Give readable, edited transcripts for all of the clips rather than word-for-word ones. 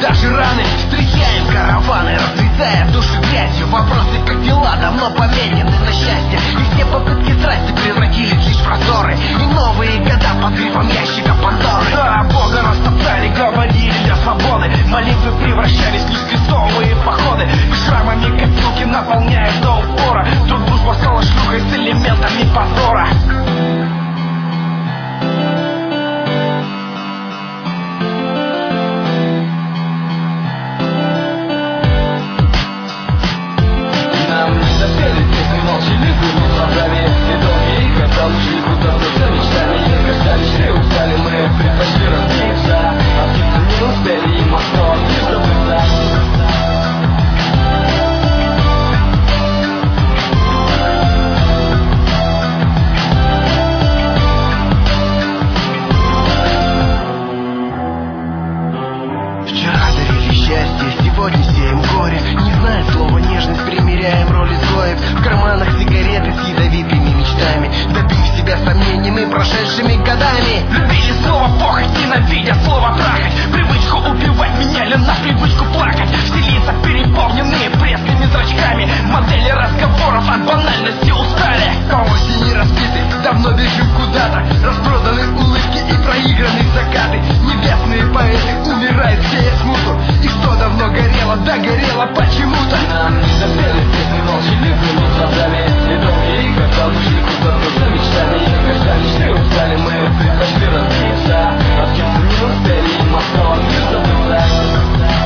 даже раны. Встречаем караваны, расцветая души грязью. Вопросы, как дела, давно поменены на счастье. И все попытки страсти превратились лишь в прозоры. И новые года под грифом ящика Пандоры. Да, Бога растоптали, говорили для свободы. Молитвы превращались лишь в крестовые походы. И шрамами копилки наполняют до упора. Тут дружба стала шлюхой с элементами позора. Сегодня сеем горе, не зная слова нежность, примеряем роль изгоев. В карманах сигареты с ядовитыми мечтами, добив себя сомнениями прошедшими годами. Любили слово похоть, ненавидя слово трахать. Привычку убивать меняли на привычку плакать. Все лица переполненные пресными зрачками. Модели разговоров от банальности устали. По осени разбиты, давно бежим куда-то. Распроданы улыбки и проиграны закаты. Небесные поэты умирают, сея смуту. И что давно горело, догорело почему-то. Нам не запели песни, молчаливыми глазами. И долгие года ушли куда-то за мечтами. Когда мечты устали, мы предпочли разбиться. Открыться не успели, и Москва мир забыла.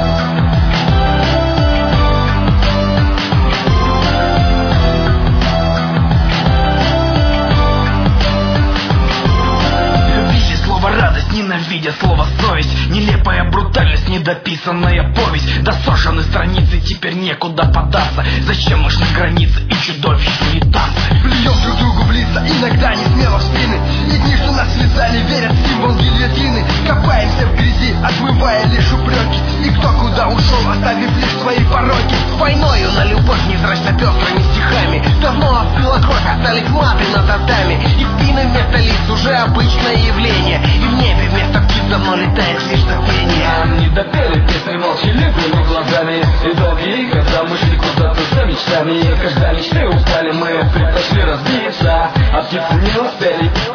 Ненавидя слово совесть, нелепая брутальность, недописанная повесть. Досошены страницы, теперь некуда податься. Зачем нужны границы и чудовищные танцы? Плюем друг другу в лица, иногда не смело в спины. И дни, что нас связали, верят в символ гильотины. Копаемся в грязи, отмывая лишь упреки. И кто куда ушел, оставив лишь свои пороки. Войною на любовь невзрачно пестрыми стихами. Давно остыла кровь, остались маты на татами. И спины вместо лиц уже обычное явление. И в небе вместо птиц давно летает лишь забвение. Нам не допели песни молчаливыми глазами. И долгие года мы шли куда-то за мечтами. И когда мечты устали, мы предпочли разбиться. А птицы не успели